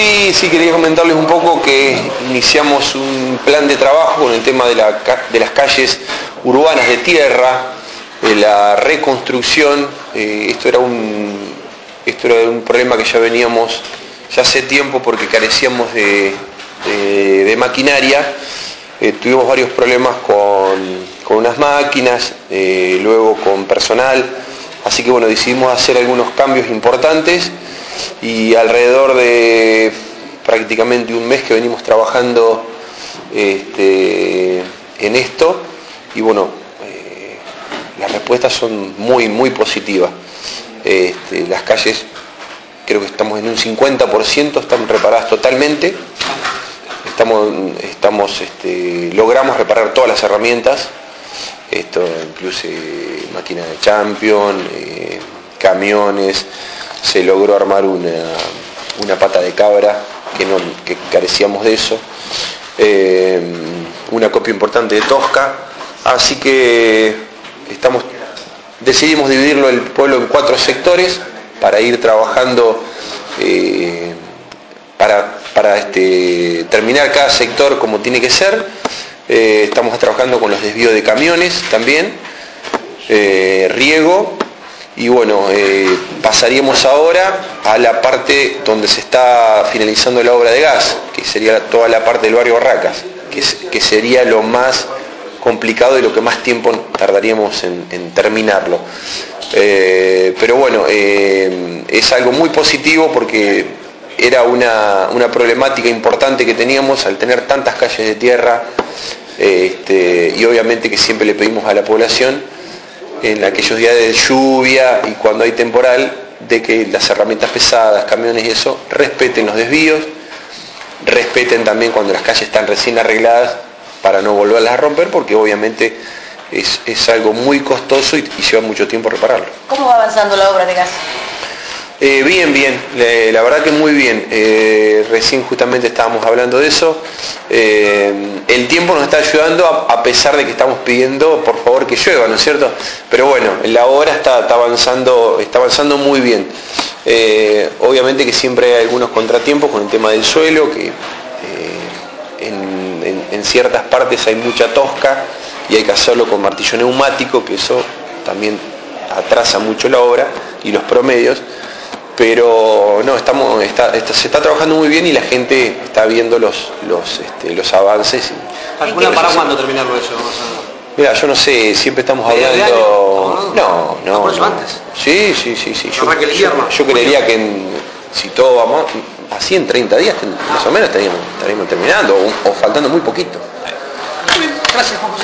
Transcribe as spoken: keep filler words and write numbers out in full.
Sí, sí, quería comentarles un poco que iniciamos un plan de trabajo con el tema de, la, de las calles urbanas de tierra, de la reconstrucción. Eh, esto era un, esto era un problema que ya veníamos ya hace tiempo porque carecíamos de, de, de maquinaria. Eh, tuvimos varios problemas con, con unas máquinas, eh, luego con personal, así que bueno, decidimos hacer algunos cambios importantes y alrededor de prácticamente un mes que venimos trabajando este, en esto y bueno, eh, las respuestas son muy, muy positivas. Este, las calles, creo que estamos en un cincuenta por ciento, están reparadas totalmente. Estamos, estamos este, logramos reparar todas las herramientas, esto incluye máquinas de Champion, eh, camiones, se logró armar una, una pata de cabra, que, no, que carecíamos de eso, eh, una copia importante de Tosca, así que estamos, decidimos dividirlo el pueblo en cuatro sectores para ir trabajando eh, para, para este, terminar cada sector como tiene que ser. Eh, estamos trabajando con los desvíos de camiones también, eh, riego, y bueno, eh, pasaríamos ahora a la parte donde se está finalizando la obra de gas, que sería toda la parte del barrio Barracas, que, que sería lo más complicado y lo que más tiempo tardaríamos en, en terminarlo. Eh, pero bueno, eh, es algo muy positivo porque era una, una problemática importante que teníamos al tener tantas calles de tierra, este, y obviamente que siempre le pedimos a la población en aquellos días de lluvia y cuando hay temporal de que las herramientas pesadas, camiones y eso, respeten los desvíos, respeten también cuando las calles están recién arregladas para no volverlas a romper, porque obviamente es, es algo muy costoso y, y lleva mucho tiempo repararlo. ¿Cómo va avanzando la obra de gas? Eh, bien, bien, eh, la verdad que muy bien. Eh, recién justamente estábamos hablando de eso. Eh, el tiempo nos está ayudando a, a pesar de que estamos pidiendo por favor que llueva, ¿no es cierto? Pero bueno, la obra está, está, avanzando, está avanzando muy bien. Eh, obviamente que siempre hay algunos contratiempos con el tema del suelo, que eh, en, en, en ciertas partes hay mucha tosca y hay que hacerlo con martillo neumático, que eso también atrasa mucho la obra y los promedios. Pero no, estamos, está, está, se está trabajando muy bien y la gente está viendo los, los, este, los avances. ¿Calcula para cuándo terminarlo eso? Mira, yo no sé, siempre estamos hablando... No, no. ¿Por eso antes? Sí, sí, sí, sí. Yo, yo, yo creería que en, si todo vamos, así en treinta días más o menos estaríamos, estaríamos terminando, o, o faltando muy poquito. Gracias, Juan José.